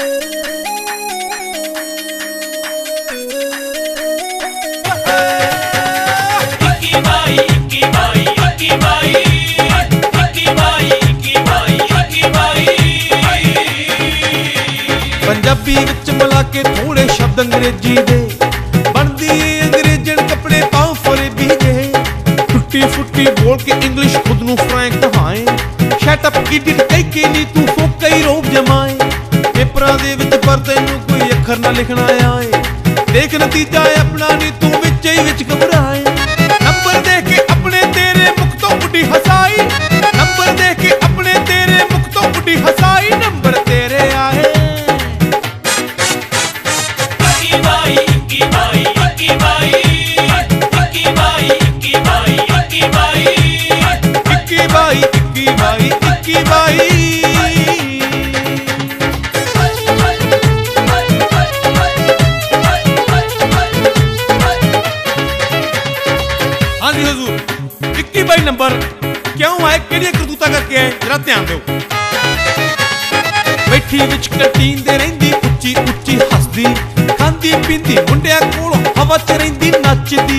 पंजाबी विच मिला के थोड़े शब्द अंग्रेजी दे बनदी अंग्रेजन कपड़े पाओ फरेबी दे टुट्टी फुट्टी बोल के इंग्लिश खुद नू फ्रैंक कहाए शट अप इडिट कह के नी तू फोका ही रोब जमाए पेपरां दे विच पर तैनू कोई अखर ना लिखना आए देख नतीजा अपना नी तू विच ही विच घबराए नंबर देख के अपने तेरे मुख तो उड़ी हसाई नंबर देख के अपने तेरे मुख तो उड़ी हसाई नंबर तेरे आए नंबर क्यों आए केड़ियां करतूता करके आए जरा ध्यान दो बैठी विच कटीन दे रहिंदी उच्ची उच्ची हसदी खांदी पींदी मुंडिया कोल हवा च रहिंदी नचदी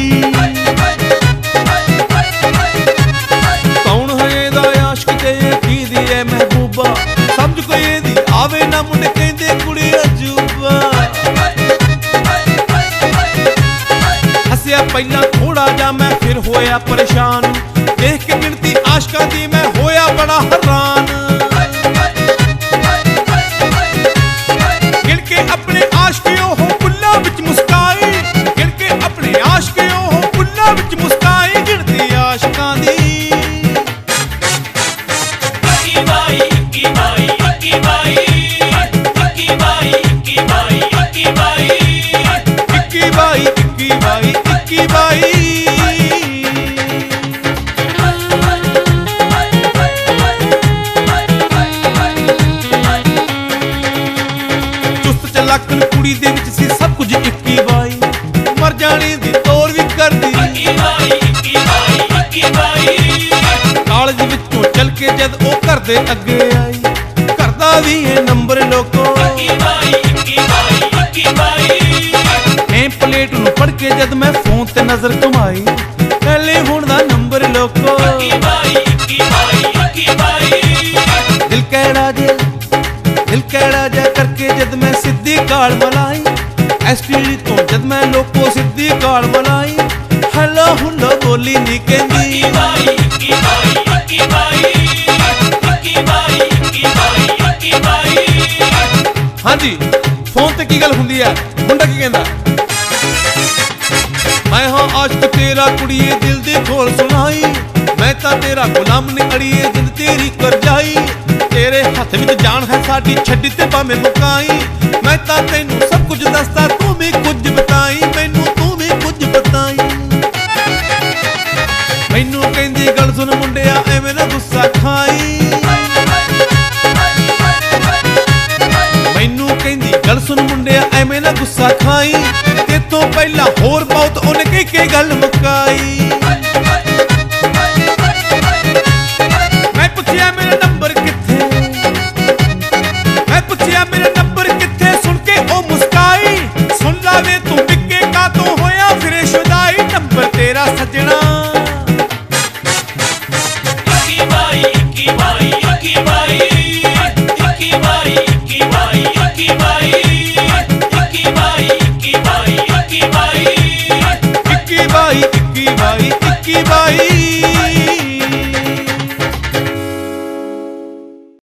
कौन है एदा आशिक ते की दी है महबूबा समझ कोई एदी आवे ना मुंडे कहंदे कुड़ी अजूबा हसिया पहला थोड़ा जा मैं फिर होया परेशान देख के गिनती आशका दी मैं होया बड़ा हैरान गिन के अपने आशकियों हो पुल्ला विच मुस्काई गिन के अपने आशकियों हो पुल्ला विच मुस्काई गिनती आशका दी लाखन कुड़ी दे विच सी सब कुछ इक्की बाई मर जाने दी तौर भी कर दी कॉलेज विचों चल के जद ओ घर दे अगे आई करदा भी है नंबर लोको नेम प्लेट नू पढ़ के जद मैं फोन ते नजर घुमाई पहले हुण दा नंबर लोको दिल कहड़ा जा करके जद मैं सिद्धी कार मलाई एसटीडी तो जद मैं लोको सिद्धी कार मलाई हेलो हुलो बोली नी कहंदी हाँ जी फोन ते की गल हुंदी है मुंडा की कहंदा मैं हाँ आशिक तेरा कुड़िए दिल दे खोल सुनाई मैं ता तेरा गुलाम ने अड़िए जिंद तेरी कर जाई तेरे हथ विच जान है साडी छड्डी ते भावें मुकाई मैं ता तैनू सब कुछ दसदा तू भी कुछ बताई मैनू तू भी कुछ बताई मैनू कहंदी गल सुन मुंडिया एवें ना गुस्सा खाई मैनू कहंदी गल सुन मुंडिया एवें ना गुस्सा खाई ते तो पहला होर बहुत उन्हें कह के गल मुकाई मैं पुछया मेरा नंबर किथे मैं पुछया मेरा नंबर किथे सुन के ओ मुस्काई सुन लावे तू बिके का तो होया फिर शुदाई नंबर तेरा सजना इक्की बाई